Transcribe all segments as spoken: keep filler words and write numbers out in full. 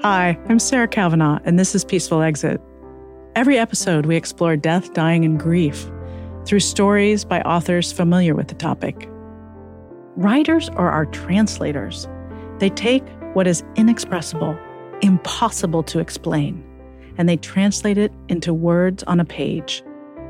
Hi, I'm Sarah Kavanaugh, and this is Peaceful Exit. Every episode, we explore death, dying, and grief through stories by authors familiar with the topic. Writers are our translators. They take what is inexpressible, impossible to explain, and they translate it into words on a page.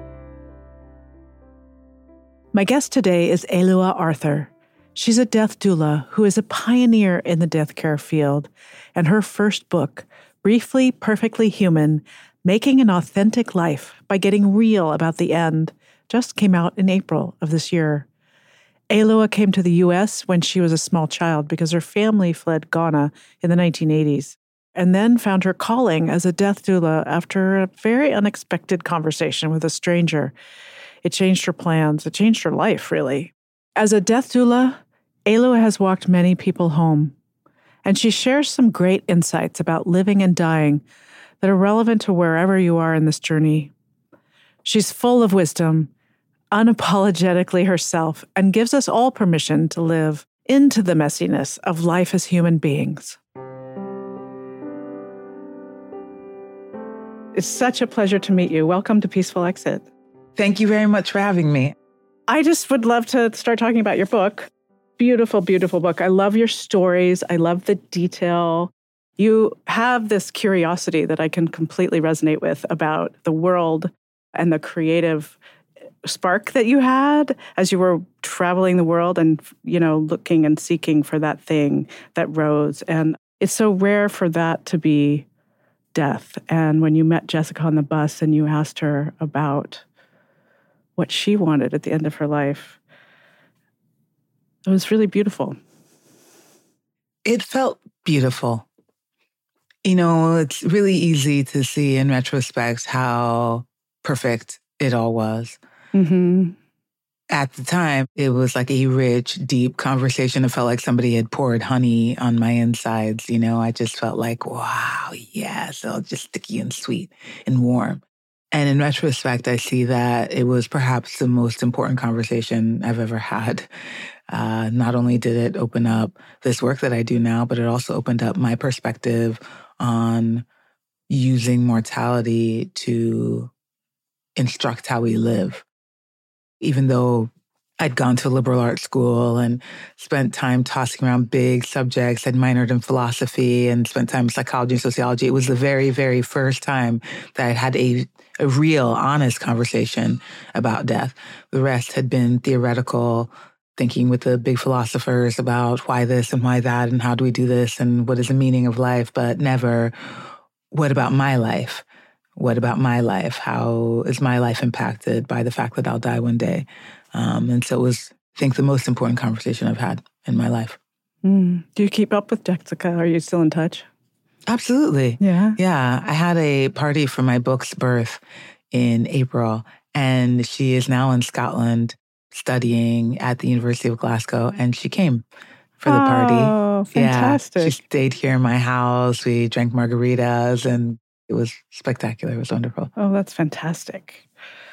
My guest today is Elua Arthur. She's a death doula who is a pioneer in the death care field, and her first book, Briefly Perfectly Human, Making an Authentic Life by Getting Real About the End, just came out in April of this year. Elua came to the U S when she was a small child because her family fled Ghana in the nineteen eighties, and then found her calling as a death doula after a very unexpected conversation with a stranger. It changed her plans. It changed her life, really. As a death doula, Elua has walked many people home, and she shares some great insights about living and dying that are relevant to wherever you are in this journey. She's full of wisdom, unapologetically herself, and gives us all permission to live into the messiness of life as human beings. It's such a pleasure to meet you. Welcome to Peaceful Exit. Thank you very much for having me. I just would love to start talking about your book. Beautiful, beautiful book. I love your stories. I love the detail. You have this curiosity that I can completely resonate with about the world and the creative spark that you had as you were traveling the world and, you know, looking and seeking for that thing that rose. And it's so rare for that to be death. And when you met Jessica on the bus and you asked her about what she wanted at the end of her life, it was really beautiful. It felt beautiful. You know, it's really easy to see in retrospect how perfect it all was. Mm-hmm. At the time, it was like a rich, deep conversation. It felt like somebody had poured honey on my insides. You know, I just felt like, wow, yes, so just sticky and sweet and warm. And in retrospect, I see that it was perhaps the most important conversation I've ever had. Uh, not only did it open up this work that I do now, but it also opened up my perspective on using mortality to instruct how we live. Even though I'd gone to a liberal arts school and spent time tossing around big subjects, I'd minored in philosophy and spent time in psychology and sociology, it was the very, very first time that I had a, a real, honest conversation about death. The rest had been theoretical, thinking with the big philosophers about why this and why that and how do we do this and what is the meaning of life, but never, what about my life? What about my life? How is my life impacted by the fact that I'll die one day? Um, and so it was, I think, the most important conversation I've had in my life. Mm. Do you keep up with Jessica? Are you still in touch? Absolutely. Yeah. Yeah. I had a party for my book's birth in April, and she is now in Scotland studying at the University of Glasgow, and she came for the party. Oh, fantastic. Yeah, she stayed here in my house. We drank margaritas, and it was spectacular. It was wonderful. Oh, that's fantastic.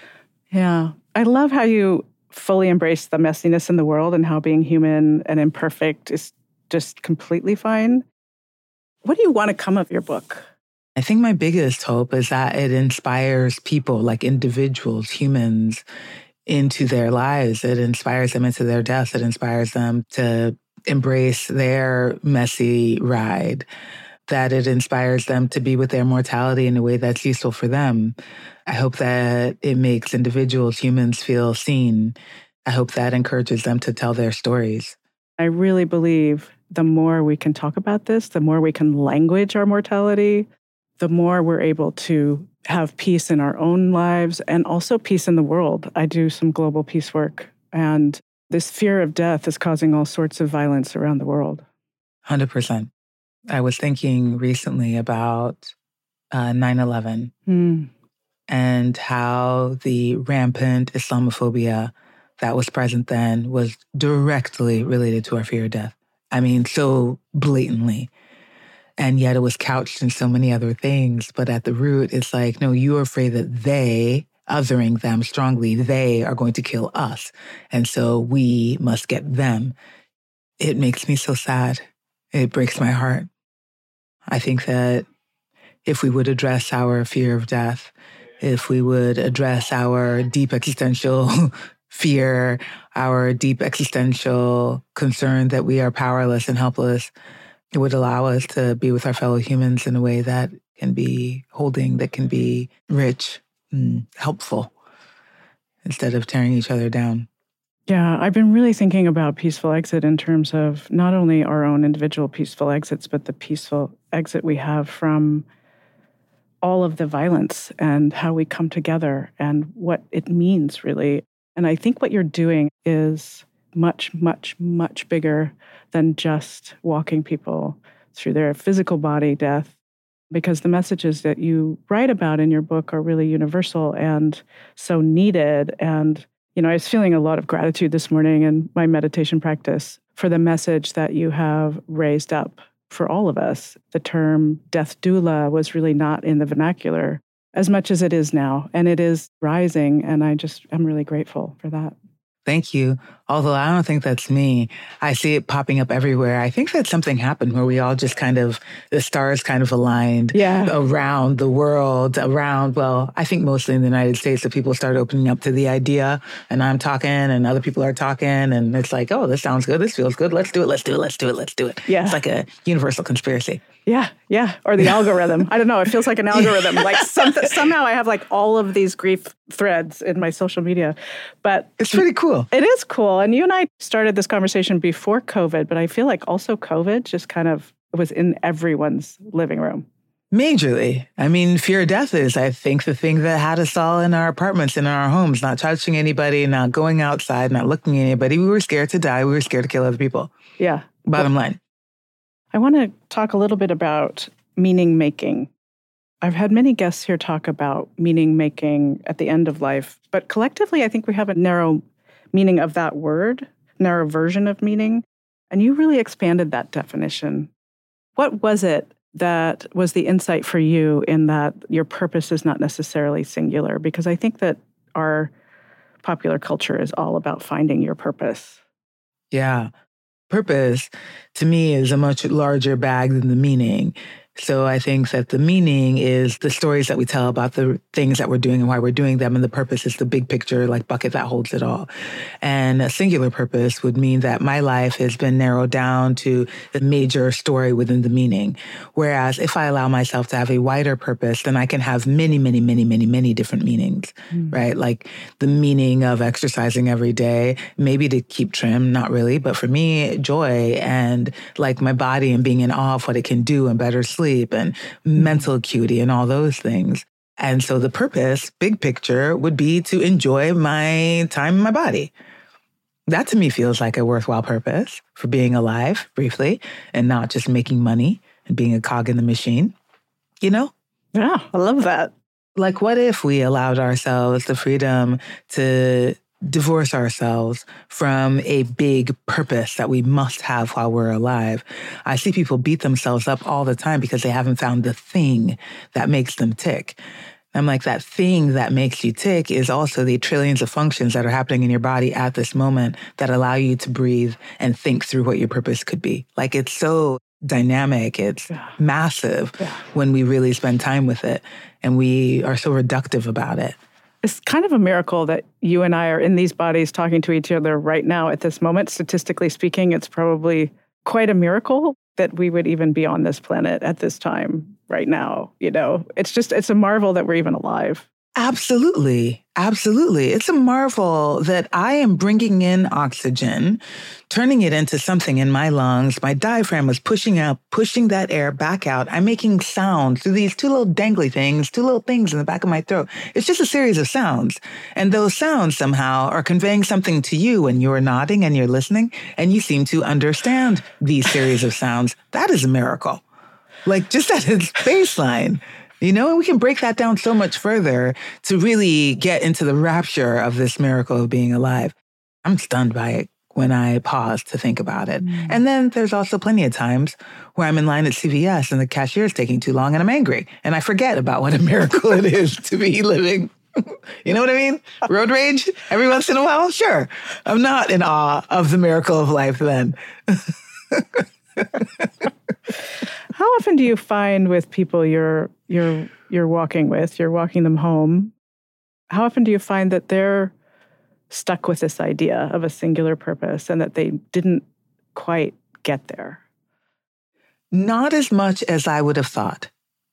Yeah. I love how you fully embrace the messiness in the world and how being human and imperfect is just completely fine. What do you want to come of your book? I think my biggest hope is that it inspires people, like individuals, humans, into their lives. It inspires them into their deaths. It inspires them to embrace their messy ride, that it inspires them to be with their mortality in a way that's useful for them. I hope that it makes individuals, humans, feel seen. I hope that encourages them to tell their stories. I really believe the more we can talk about this, the more we can language our mortality, the more we're able to have peace in our own lives and also peace in the world. I do some global peace work, and this fear of death is causing all sorts of violence around the world. one hundred percent. I was thinking recently about uh, nine eleven mm. and how the rampant Islamophobia that was present then was directly related to our fear of death. I mean, so blatantly. And yet it was couched in so many other things. But at the root, it's like, no, you're afraid that they, othering them strongly, they are going to kill us. And so we must get them. It makes me so sad. It breaks my heart. I think that if we would address our fear of death, if we would address our deep existential fear, our deep existential concern that we are powerless and helpless, it would allow us to be with our fellow humans in a way that can be holding, that can be rich and helpful, instead of tearing each other down. Yeah, I've been really thinking about peaceful exit in terms of not only our own individual peaceful exits, but the peaceful exit we have from all of the violence and how we come together and what it means, really. And I think what you're doing is much, much, much bigger than just walking people through their physical body death, because the messages that you write about in your book are really universal and so needed. And, you know, I was feeling a lot of gratitude this morning in my meditation practice for the message that you have raised up for all of us. The term death doula was really not in the vernacular as much as it is now, and it is rising, and I just, I'm really grateful for that. Thank you. Although I don't think that's me. I see it popping up everywhere. I think that something happened where we all just kind of, the stars kind of aligned yeah. around the world, around, well, I think mostly in the United States, that people started opening up to the idea, and I'm talking and other people are talking, and it's like, oh, this sounds good. This feels good. Let's do it. Let's do it. Let's do it. Let's do it. Yeah. It's like a universal conspiracy. Yeah, yeah. Or the algorithm. I don't know. It feels like an algorithm. Like some, somehow I have like all of these grief threads in my social media. But it's pretty cool. It is cool. And you and I started this conversation before COVID, but I feel like also COVID just kind of was in everyone's living room. Majorly. I mean, fear of death is, I think, the thing that had us all in our apartments, in our homes, not touching anybody, not going outside, not looking at anybody. We were scared to die. We were scared to kill other people. Yeah. Bottom line. I want to talk a little bit about meaning making. I've had many guests here talk about meaning making at the end of life, but collectively, I think we have a narrow meaning of that word, narrow version of meaning, and you really expanded that definition. What was it that was the insight for you in that your purpose is not necessarily singular? Because I think that our popular culture is all about finding your purpose. Yeah. Purpose, to me, is a much larger bag than the meaning. So I think that the meaning is the stories that we tell about the things that we're doing and why we're doing them. And the purpose is the big picture, like bucket that holds it all. And a singular purpose would mean that my life has been narrowed down to the major story within the meaning. Whereas if I allow myself to have a wider purpose, then I can have many, many, many, many, many different meanings, mm. right? Like the meaning of exercising every day, maybe to keep trim, not really, but for me, joy and like my body and being in awe of what it can do and better sleep and mental acuity and all those things. And so the purpose, big picture, would be to enjoy my time in my body. That to me feels like a worthwhile purpose for being alive briefly and not just making money and being a cog in the machine, you know? Yeah, I love that. Like, what if we allowed ourselves the freedom to divorce ourselves from a big purpose that we must have while we're alive? I see people beat themselves up all the time because they haven't found the thing that makes them tick. I'm like, that thing that makes you tick is also the trillions of functions that are happening in your body at this moment that allow you to breathe and think through what your purpose could be. Like, it's so dynamic. It's yeah. massive yeah. when we really spend time with it. And we are so reductive about it. It's kind of a miracle that you and I are in these bodies talking to each other right now at this moment. Statistically speaking, it's probably quite a miracle that we would even be on this planet at this time right now. You know, it's just, it's a marvel that we're even alive. Absolutely. Absolutely. It's a marvel that I am bringing in oxygen, turning it into something in my lungs. My diaphragm is pushing out, pushing that air back out. I'm making sound through these two little dangly things, two little things in the back of my throat. It's just a series of sounds. And those sounds somehow are conveying something to you, and you're nodding and you're listening and you seem to understand these series of sounds. That is a miracle. Like, just at its baseline. You know, and we can break that down so much further to really get into the rapture of this miracle of being alive. I'm stunned by it when I pause to think about it. Mm. And then there's also plenty of times where I'm in line at C V S and the cashier is taking too long and I'm angry. And I forget about what a miracle it is to be living. You know what I mean? Road rage every once in a while? Sure. I'm not in awe of the miracle of life then. How often do you find with people you're you're you're walking with, you're walking them home, how often do you find that they're stuck with this idea of a singular purpose and that they didn't quite get there? Not as much as I would have thought.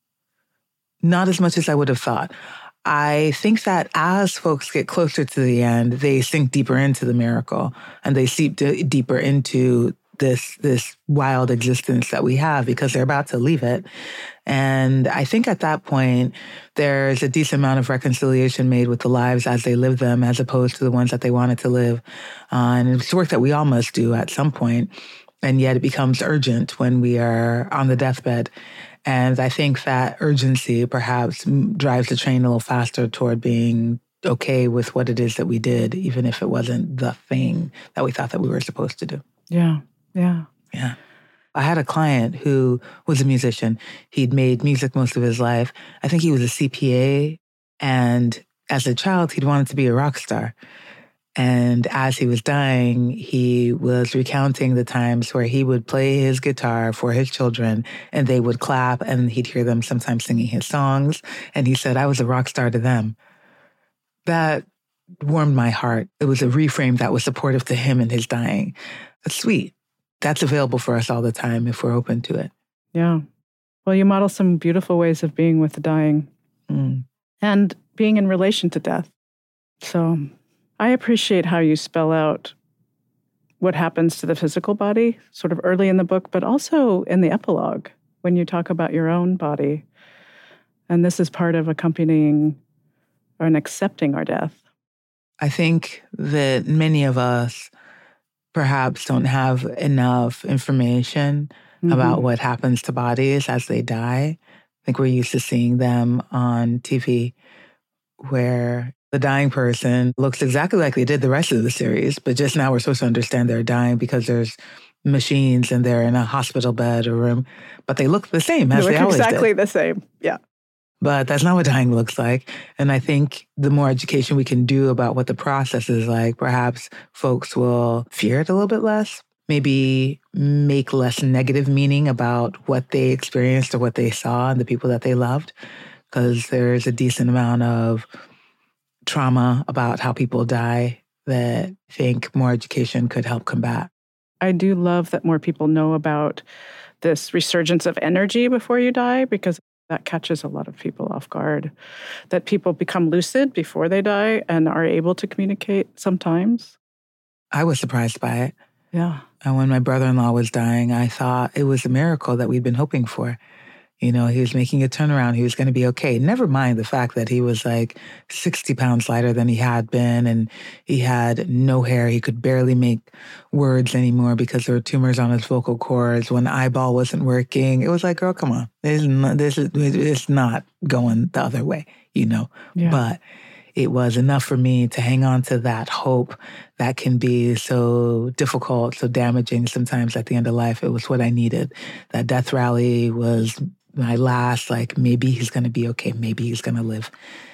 Not as much as I would have thought. I think that as folks get closer to the end, they sink deeper into the miracle and they seep d- deeper into this this wild existence that we have because they're about to leave it. And I think at that point, there's a decent amount of reconciliation made with the lives as they live them, as opposed to the ones that they wanted to live. Uh, and it's work that we all must do at some point. And yet it becomes urgent when we are on the deathbed. And I think that urgency perhaps drives the train a little faster toward being okay with what it is that we did, even if it wasn't the thing that we thought that we were supposed to do. Yeah, yeah. Yeah. I had a client who was a musician. He'd made music most of his life. I think he was a C P A. And as a child, he'd wanted to be a rock star. And as he was dying, he was recounting the times where he would play his guitar for his children and they would clap and he'd hear them sometimes singing his songs. And he said, I was a rock star to them. That warmed my heart. It was a reframe that was supportive to him in his dying. That's sweet. That's available for us all the time if we're open to it. Yeah. Well, you model some beautiful ways of being with the dying Mm. and being in relation to death. So I appreciate how you spell out what happens to the physical body, sort of early in the book, but also in the epilogue when you talk about your own body. And this is part of accompanying or accepting our death. I think that many of us perhaps don't have enough information mm-hmm. about what happens to bodies as they die. I think we're used to seeing them on T V where the dying person looks exactly like they did the rest of the series, but just now we're supposed to understand they're dying because there's machines and they're in a hospital bed or room, but they look the same as they, they always exactly did. the same, yeah. But that's not what dying looks like. And I think the more education we can do about what the process is like, perhaps folks will fear it a little bit less, maybe make less negative meaning about what they experienced or what they saw and the people that they loved, because there's a decent amount of trauma about how people die that I think more education could help combat. I do love that more people know about this resurgence of energy before you die, because that catches a lot of people off guard, that people become lucid before they die and are able to communicate sometimes. I was surprised by it. Yeah. And when my brother-in-law was dying, I thought it was a miracle that we'd been hoping for. You know, he was making a turnaround. He was going to be okay. Never mind the fact that he was like sixty pounds lighter than he had been, and he had no hair. He could barely make words anymore because there were tumors on his vocal cords. When eyeball wasn't working, it was like, girl, come on. This is not, this is, it's not going the other way, you know. Yeah. But it was enough for me to hang on to that hope that can be so difficult, so damaging sometimes at the end of life. It was what I needed. That death rally was my last, like, maybe he's going to be okay. Maybe he's going to live.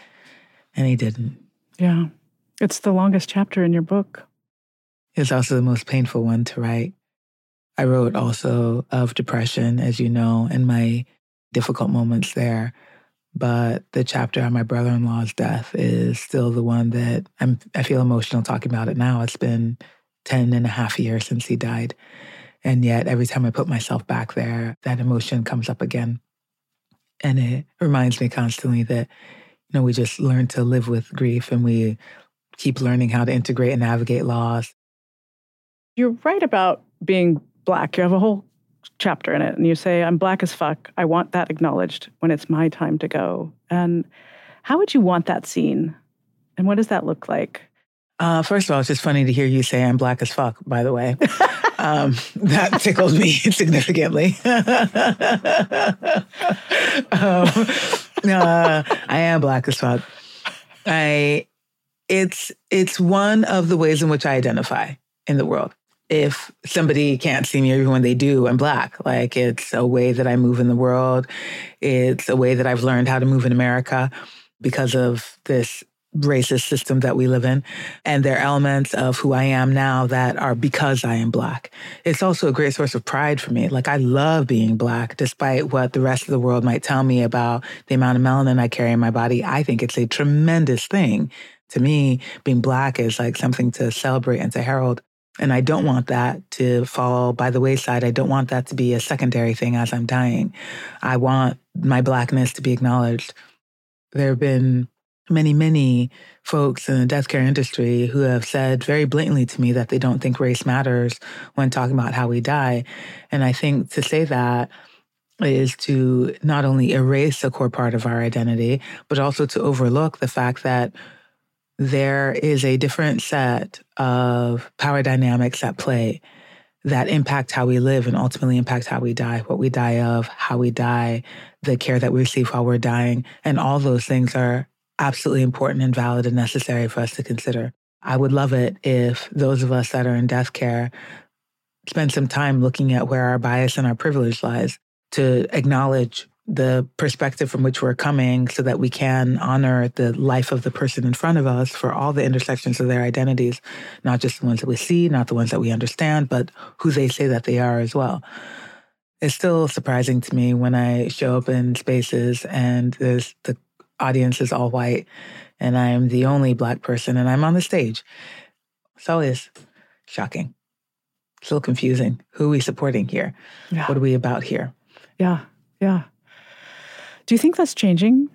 And he didn't. Yeah. It's the longest chapter in your book. It's also the most painful one to write. I wrote also of depression, as you know, and my difficult moments there. But the chapter on my brother-in-law's death is still the one that I'm, I feel emotional talking about it now. It's been ten and a half years since he died. And yet every time I put myself back there, that emotion comes up again. And it reminds me constantly that, you know, we just learn to live with grief and we keep learning how to integrate and navigate loss. You're right about being Black. You have a whole chapter in it and you say, I'm Black as fuck. I want that acknowledged when it's my time to go. And how would you want that seen? And what does that look like? Uh, first of all, it's just funny to hear you say I'm Black as fuck, by the way. um, that tickled me significantly. um, uh, I am Black as fuck. I, it's, it's one of the ways in which I identify in the world. If somebody can't see me, or even when they do, I'm Black. Like, it's a way that I move in the world. It's a way that I've learned how to move in America because of this racist system that we live in. And there are elements of who I am now that are because I am Black. It's also a great source of pride for me. Like, I love being Black, despite what the rest of the world might tell me about the amount of melanin I carry in my body. I think it's a tremendous thing. To me, being Black is like something to celebrate and to herald. And I don't want that to fall by the wayside. I don't want that to be a secondary thing as I'm dying. I want my Blackness to be acknowledged. There have been many, many folks in the death care industry who have said very blatantly to me that they don't think race matters when talking about how we die. And I think to say that is to not only erase a core part of our identity, but also to overlook the fact that there is a different set of power dynamics at play that impact how we live and ultimately impact how we die, what we die of, how we die, the care that we receive while we're dying. And all those things are absolutely important and valid and necessary for us to consider. I would love it if those of us that are in death care spend some time looking at where our bias and our privilege lies, to acknowledge the perspective from which we're coming so that we can honor the life of the person in front of us for all the intersections of their identities, not just the ones that we see, not the ones that we understand, but who they say that they are as well. It's still surprising to me when I show up in spaces and there's the audience is all white and I'm the only Black person and I'm on the stage. It's always shocking. It's a little confusing. Who are we supporting here? Yeah. What are we about here? Yeah, yeah. Do you think that's changing?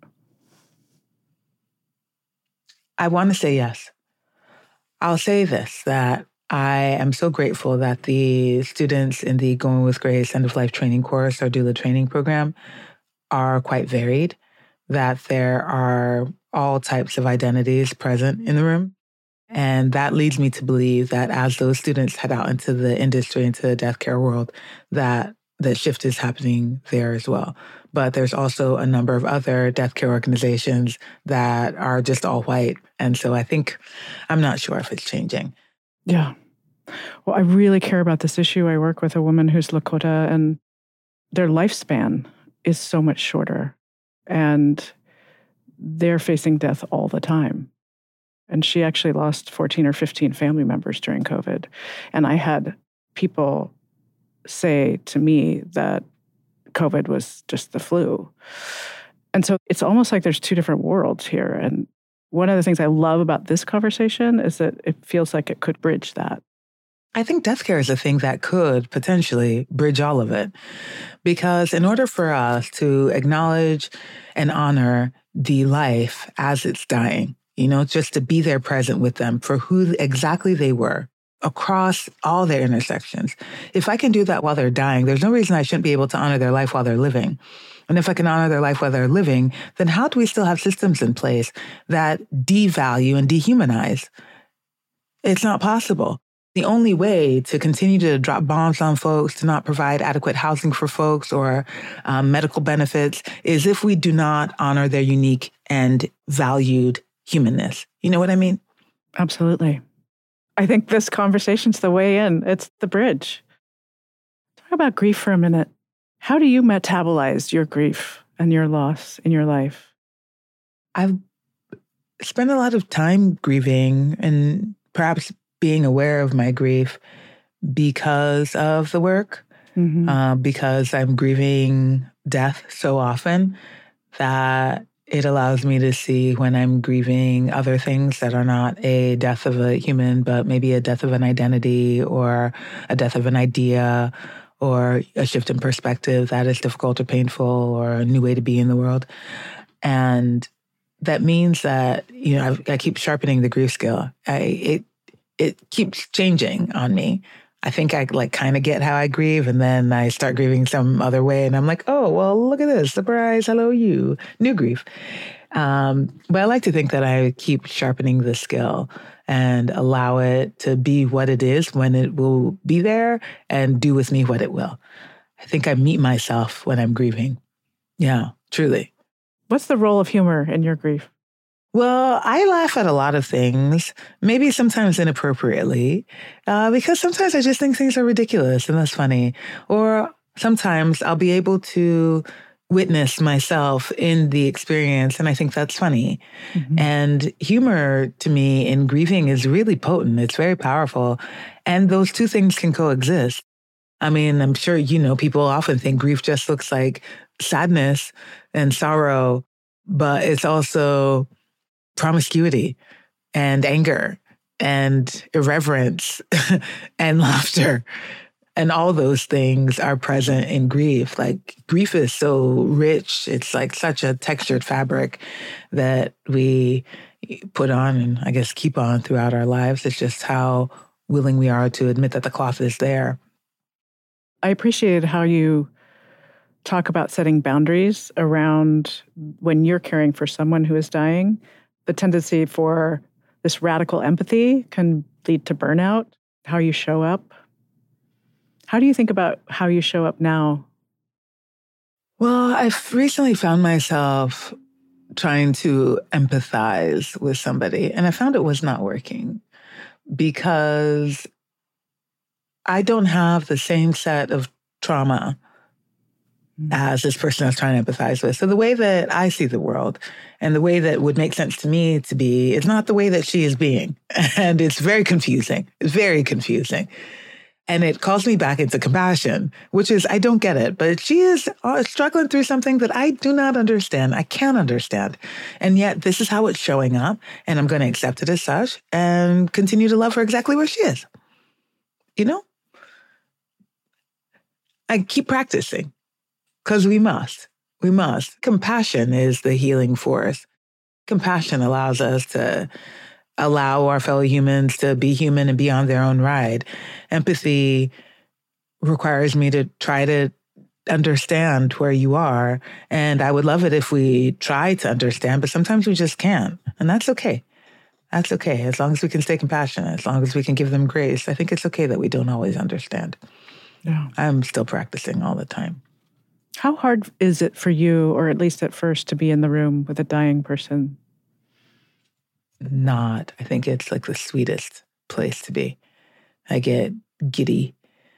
I want to say yes. I'll say this, that I am so grateful that the students in the Going with Grace End of Life Training course, our doula training program, are quite varied, that there are all types of identities present in the room. And that leads me to believe that as those students head out into the industry, into the death care world, that the shift is happening there as well. But there's also a number of other death care organizations that are just all white. And so I think, I'm not sure if it's changing. Yeah. Well, I really care about this issue. I work with a woman who's Lakota, and their lifespan is so much shorter. And they're facing death all the time. And she actually lost fourteen or fifteen family members during COVID. And I had people say to me that COVID was just the flu. And so it's almost like there's two different worlds here. And one of the things I love about this conversation is that it feels like it could bridge that. I think death care is a thing that could potentially bridge all of it. Because in order for us to acknowledge and honor the life as it's dying, you know, just to be there present with them for who exactly they were across all their intersections. If I can do that while they're dying, there's no reason I shouldn't be able to honor their life while they're living. And if I can honor their life while they're living, then how do we still have systems in place that devalue and dehumanize? It's not possible. The only way to continue to drop bombs on folks, to not provide adequate housing for folks or um, medical benefits, is if we do not honor their unique and valued humanness. You know what I mean? Absolutely. I think this conversation's the way in. It's the bridge. Talk about grief for a minute. How do you metabolize your grief and your loss in your life? I've spent a lot of time grieving and perhaps being aware of my grief because of the work, mm-hmm. uh, because I'm grieving death so often that it allows me to see when I'm grieving other things that are not a death of a human, but maybe a death of an identity or a death of an idea or a shift in perspective that is difficult or painful or a new way to be in the world. And that means that, you know, I, I keep sharpening the grief scale. I, it it keeps changing on me. I think I like kind of get how I grieve, and then I start grieving some other way, and I'm like, oh, well, look at this. Surprise, hello, you. New grief. Um, but I like to think that I keep sharpening the skill and allow it to be what it is when it will be there and do with me what it will. I think I meet myself when I'm grieving. Yeah, truly. What's the role of humor in your grief? Well, I laugh at a lot of things, maybe sometimes inappropriately, uh, because sometimes I just think things are ridiculous and that's funny. Or sometimes I'll be able to witness myself in the experience. And I think that's funny. Mm-hmm. And humor to me in grieving is really potent. It's very powerful. And those two things can coexist. I mean, I'm sure, you know, people often think grief just looks like sadness and sorrow, but it's also promiscuity and anger and irreverence and laughter. And all those things are present in grief. Like, grief is so rich. It's like such a textured fabric that we put on and I guess keep on throughout our lives. It's just how willing we are to admit that the cloth is there. I appreciated how you talk about setting boundaries around when you're caring for someone who is dying. The tendency for this radical empathy can lead to burnout, how you show up. How do you think about how you show up now? Well, I've recently found myself trying to empathize with somebody, and I found it was not working because I don't have the same set of trauma as this person I was trying to empathize with. So the way that I see the world and the way that would make sense to me to be is not the way that she is being. And it's very confusing. It's very confusing. And it calls me back into compassion, which is, I don't get it, but she is struggling through something that I do not understand. I can't understand. And yet this is how it's showing up. And I'm going to accept it as such and continue to love her exactly where she is. You know? I keep practicing because we must. We must. Compassion is the healing force. Compassion allows us to allow our fellow humans to be human and be on their own ride. Empathy requires me to try to understand where you are. And I would love it if we try to understand, but sometimes we just can't. And that's okay. That's okay. As long as we can stay compassionate, as long as we can give them grace, I think it's okay that we don't always understand. Yeah. I'm still practicing all the time. How hard is it for you, or at least at first, to be in the room with a dying person? Not. I think it's like the sweetest place to be. I get giddy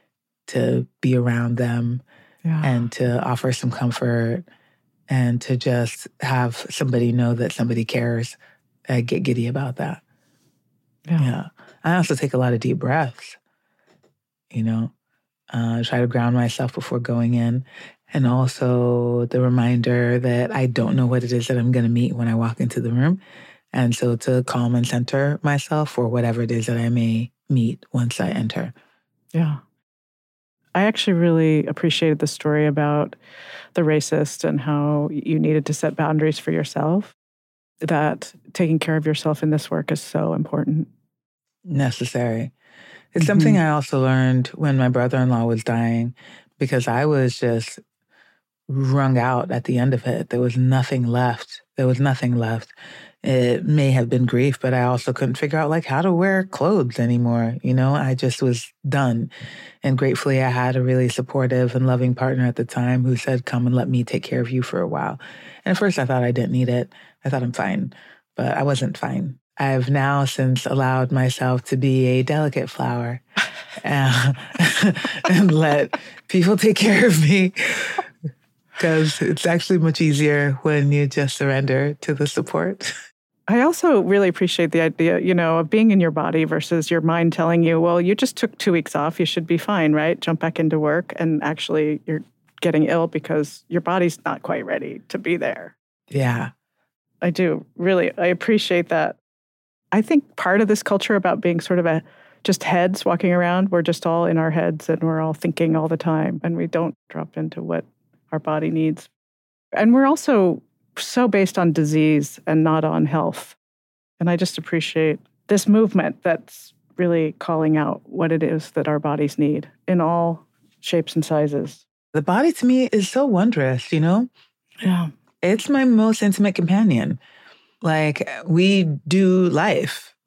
to be around them yeah. and to offer some comfort and to just have somebody know that somebody cares. I get giddy about that. Yeah. yeah. I also take a lot of deep breaths, you know, uh, try to ground myself before going in. And also the reminder that I don't know what it is that I'm going to meet when I walk into the room. And so to calm and center myself for whatever it is that I may meet once I enter. Yeah. I actually really appreciated the story about the racist and how you needed to set boundaries for yourself, that taking care of yourself in this work is so important. Necessary. It's mm-hmm. something I also learned when my brother-in-law was dying, because I was just wrung out at the end of it. There was nothing left. There was nothing left. It may have been grief, but I also couldn't figure out like how to wear clothes anymore. You know, I just was done. And gratefully, I had a really supportive and loving partner at the time who said, come and let me take care of you for a while. And at first I thought I didn't need it. I thought I'm fine, but I wasn't fine. I've now since allowed myself to be a delicate flower uh, and let people take care of me. Because it's actually much easier when you just surrender to the support. I also really appreciate the idea, you know, of being in your body versus your mind telling you, well, you just took two weeks off, you should be fine, right? Jump back into work, and actually you're getting ill because your body's not quite ready to be there. Yeah. I do. Really, I appreciate that. I think part of this culture about being sort of a just heads walking around, we're just all in our heads and we're all thinking all the time, and we don't drop into what our body needs. And we're also so based on disease and not on health. And I just appreciate this movement that's really calling out what it is that our bodies need in all shapes and sizes. The body to me is so wondrous, you know? Yeah. It's my most intimate companion. Like, we do life,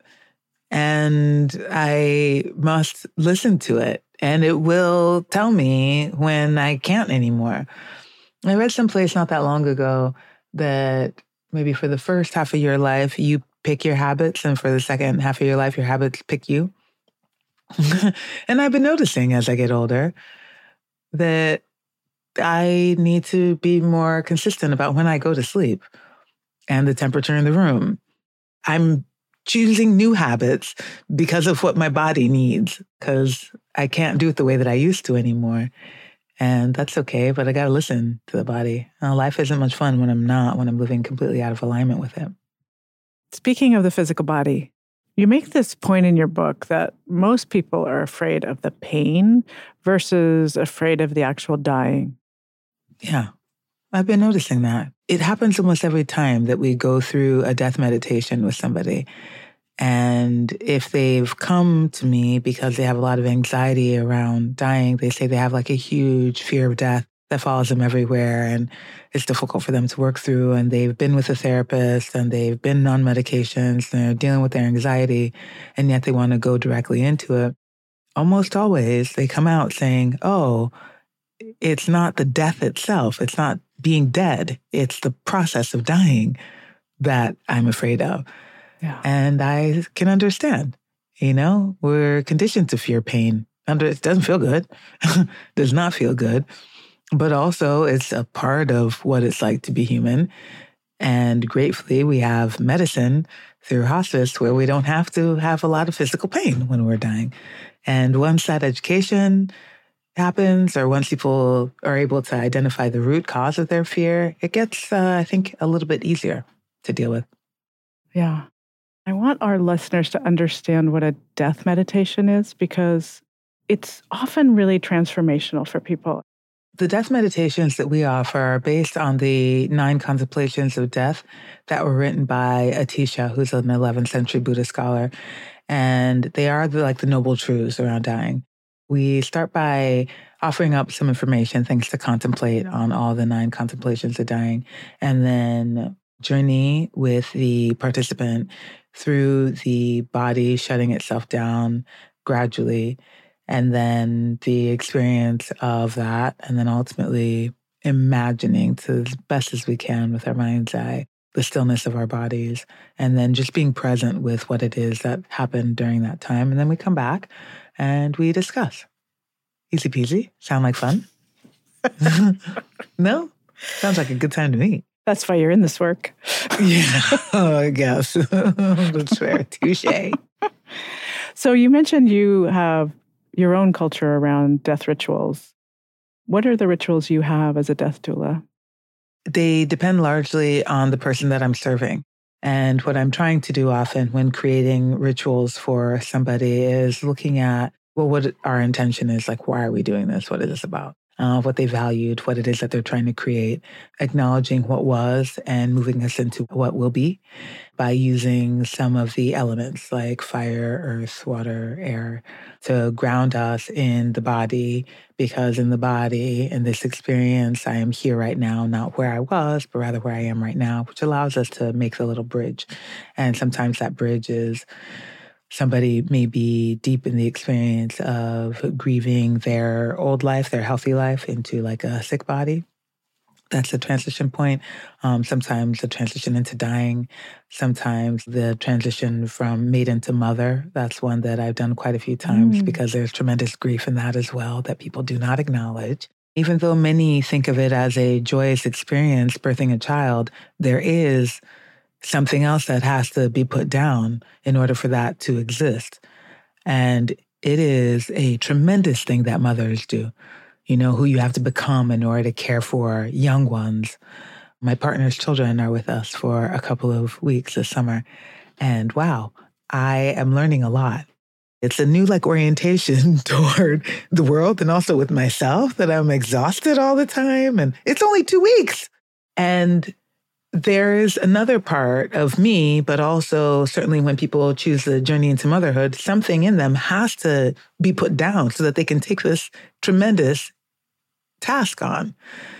and I must listen to it. And it will tell me when I can't anymore. I read someplace not that long ago that maybe for the first half of your life, you pick your habits, and for the second half of your life, your habits pick you. And I've been noticing as I get older that I need to be more consistent about when I go to sleep and the temperature in the room. I'm choosing new habits because of what my body needs, because I can't do it the way that I used to anymore. And that's okay, but I got to listen to the body. Uh, life isn't much fun when I'm not, when I'm living completely out of alignment with it. Speaking of the physical body, you make this point in your book that most people are afraid of the pain versus afraid of the actual dying. Yeah, I've been noticing that. It happens almost every time that we go through a death meditation with somebody. And if they've come to me because they have a lot of anxiety around dying, they say they have like a huge fear of death that follows them everywhere, and it's difficult for them to work through. And they've been with a therapist and they've been on medications and they're dealing with their anxiety, and yet they want to go directly into it. Almost always they come out saying, oh, it's not the death itself. It's not being dead. It's the process of dying that I'm afraid of. Yeah. And I can understand, you know, we're conditioned to fear pain. Under it doesn't feel good, does not feel good, but also it's a part of what it's like to be human. And gratefully, we have medicine through hospice where we don't have to have a lot of physical pain when we're dying. And once that education happens, or once people are able to identify the root cause of their fear, it gets, uh, I think, a little bit easier to deal with. Yeah. I want our listeners to understand what a death meditation is, because it's often really transformational for people. The death meditations that we offer are based on the nine contemplations of death that were written by Atisha, who's an eleventh century Buddhist scholar. And they are the, like the noble truths around dying. We start by offering up some information, things to contemplate on all the nine contemplations of dying, and then journey with the participant through the body shutting itself down gradually, and then the experience of that, and then ultimately imagining to as best as we can with our mind's eye the stillness of our bodies, and then just being present with what it is that happened during that time. And then we come back and we discuss. Easy peasy. Sound like fun? No? Sounds like a good time to me. That's why you're in this work. Yeah, oh, I guess. That's fair. Touche. So you mentioned you have your own culture around death rituals. What are the rituals you have as a death doula? They depend largely on the person that I'm serving. And what I'm trying to do often when creating rituals for somebody is looking at, well, what our intention is, like, why are we doing this? What is this about? Uh, what they valued, what it is that they're trying to create, acknowledging what was and moving us into what will be by using some of the elements like fire, earth, water, air to ground us in the body, because in the body, in this experience, I am here right now, not where I was, but rather where I am right now, which allows us to make the little bridge. And sometimes that bridge is somebody may be deep in the experience of grieving their old life, their healthy life, into like a sick body. That's the transition point. Um, sometimes the transition into dying. Sometimes the transition from maiden to mother. That's one that I've done quite a few times mm. because there's tremendous grief in that as well that people do not acknowledge. Even though many think of it as a joyous experience, birthing a child, there is something else that has to be put down in order for that to exist. And it is a tremendous thing that mothers do, you know, who you have to become in order to care for young ones. My partner's children are with us for a couple of weeks this summer. And wow, I am learning a lot. It's a new like orientation toward the world and also with myself, that I'm exhausted all the time. And it's only two weeks. And there's another part of me, but also certainly when people choose the journey into motherhood, something in them has to be put down so that they can take this tremendous task on,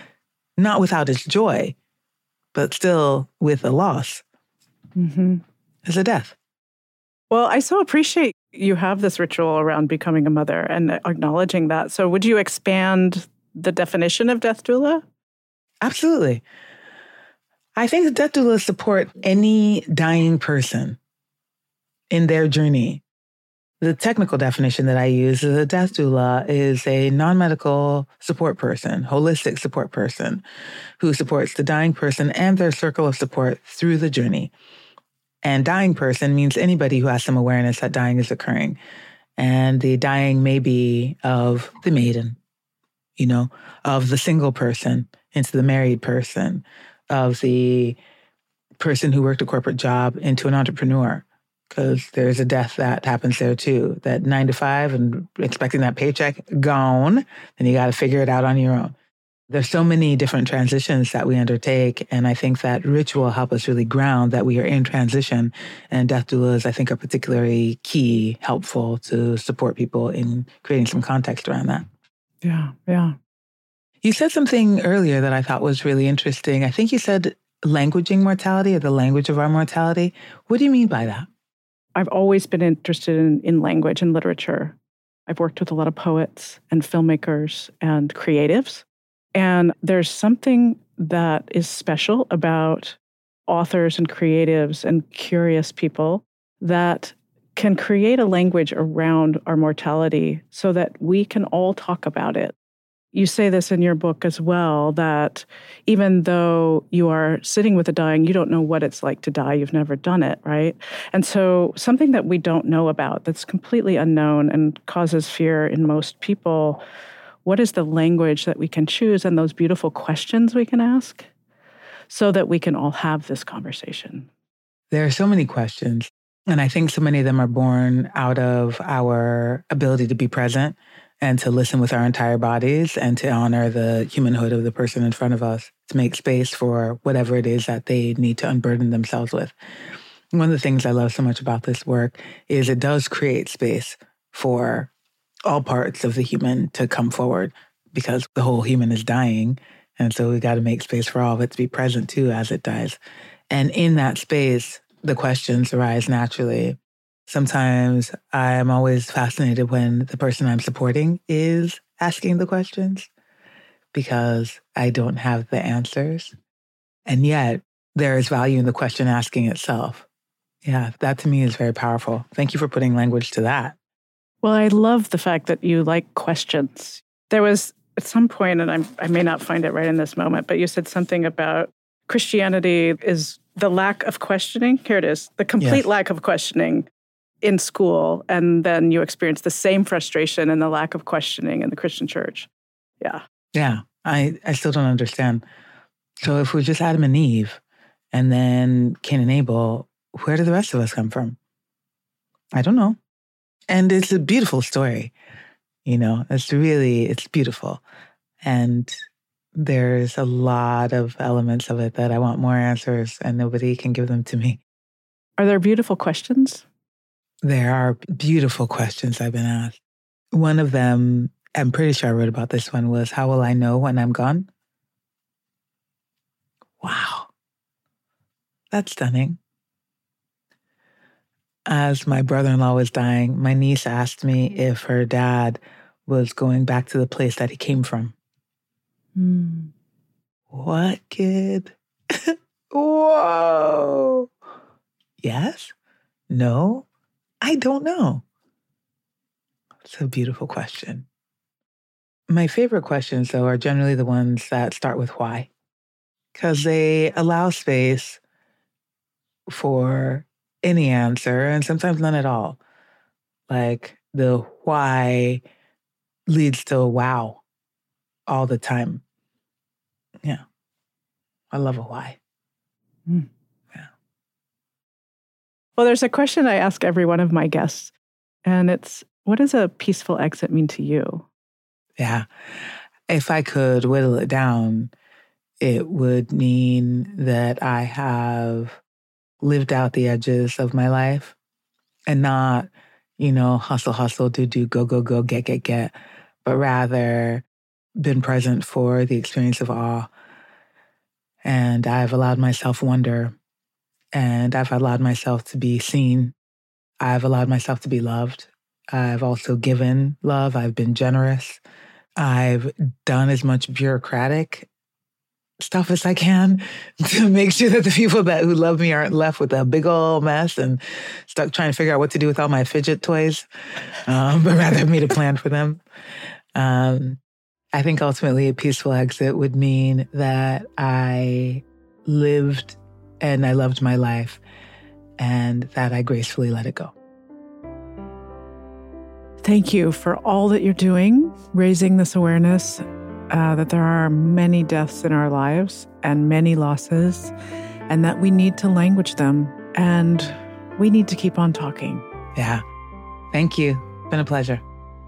not without its joy, but still with a loss. Mm-hmm. It's a death. Well, I so appreciate you have this ritual around becoming a mother and acknowledging that. So would you expand the definition of death doula? Absolutely. I think death doulas support any dying person in their journey. The technical definition that I use is a death doula is a non-medical support person, holistic support person who supports the dying person and their circle of support through the journey. And dying person means anybody who has some awareness that dying is occurring. And the dying may be of the maiden, you know, of the single person into the married person, of the person who worked a corporate job into an entrepreneur. Because there's a death that happens there too, that nine to five and expecting that paycheck gone, then you got to figure it out on your own. There's so many different transitions that we undertake. And I think that ritual help us really ground that we are in transition. And death doulas, I think, are particularly key, helpful to support people in creating some context around that. Yeah, yeah. You said something earlier that I thought was really interesting. I think you said languaging mortality or the language of our mortality. What do you mean by that? I've always been interested in, in language and literature. I've worked with a lot of poets and filmmakers and creatives. And there's something that is special about authors and creatives and curious people that can create a language around our mortality so that we can all talk about it. You say this in your book as well, that even though you are sitting with the dying, you don't know what it's like to die. You've never done it, right? And so something that we don't know about that's completely unknown and causes fear in most people, what is the language that we can choose and those beautiful questions we can ask so that we can all have this conversation? There are so many questions, and I think so many of them are born out of our ability to be present and to listen with our entire bodies and to honor the humanhood of the person in front of us, to make space for whatever it is that they need to unburden themselves with. One of the things I love so much about this work is it does create space for all parts of the human to come forward, because the whole human is dying. And so we got to make space for all of it to be present too as it dies. And in that space, the questions arise naturally. Sometimes I'm always fascinated when the person I'm supporting is asking the questions because I don't have the answers. And yet there is value in the question asking itself. Yeah, that to me is very powerful. Thank you for putting language to that. Well, I love the fact that you like questions. There was at some point, and I'm, I may not find it right in this moment, but you said something about Christianity is the lack of questioning. Here it is, the complete yes. lack of questioning in school, and then you experience the same frustration and the lack of questioning in the Christian church. Yeah. Yeah. I, I still don't understand. So if we're just Adam and Eve and then Cain and Abel, where do the rest of us come from? I don't know. And it's a beautiful story. You know, it's really, it's beautiful. And there's a lot of elements of it that I want more answers and nobody can give them to me. Are there beautiful questions? There are beautiful questions I've been asked. One of them, I'm pretty sure I wrote about this one, was, how will I know when I'm gone? Wow. That's stunning. As my brother-in-law was dying, my niece asked me if her dad was going back to the place that he came from. Mm. What, kid? Whoa. Yes? No? I don't know. It's a beautiful question. My favorite questions, though, are generally the ones that start with why, because they allow space for any answer and sometimes none at all. Like the why leads to a wow all the time. Yeah. I love a why. Mm. Yeah. Well, there's a question I ask every one of my guests, and it's, what does a peaceful exit mean to you? Yeah. If I could whittle it down, it would mean that I have lived out the edges of my life and not, you know, hustle, hustle, do, do, go, go, go, get, get, get, but rather been present for the experience of awe. And I've allowed myself wonder, and I've allowed myself to be seen. I've allowed myself to be loved. I've also given love. I've been generous. I've done as much bureaucratic stuff as I can to make sure that the people that who love me aren't left with a big old mess and stuck trying to figure out what to do with all my fidget toys, um, but rather me to plan for them. Um, I think ultimately a peaceful exit would mean that I lived and I loved my life and that I gracefully let it go. Thank you for all that you're doing, raising this awareness uh, that there are many deaths in our lives and many losses, and that we need to language them and we need to keep on talking. Yeah. Thank you. It's been a pleasure.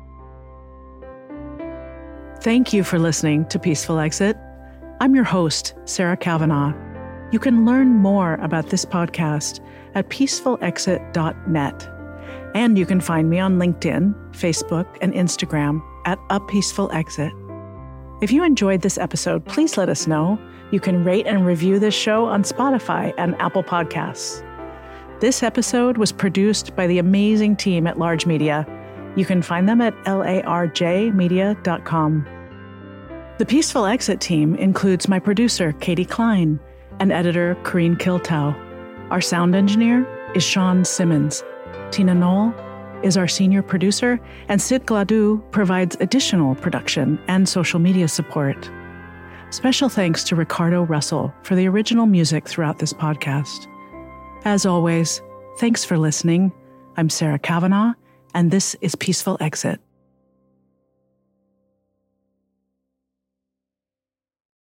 Thank you for listening to Peaceful Exit. I'm your host, Sarah Kavanagh. You can learn more about this podcast at peaceful exit dot net. And you can find me on LinkedIn, Facebook, and Instagram at A Peaceful Exit. If you enjoyed this episode, please let us know. You can rate and review this show on Spotify and Apple Podcasts. This episode was produced by the amazing team at Large Media. You can find them at larj media dot com. The Peaceful Exit team includes my producer, Katie Klein, and editor, Corrine Kiltow. Our sound engineer is Sean Simmons. Tina Knoll is our senior producer, and Sid Gladue provides additional production and social media support. Special thanks to Ricardo Russell for the original music throughout this podcast. As always, thanks for listening. I'm Sarah Kavanagh, and this is Peaceful Exit.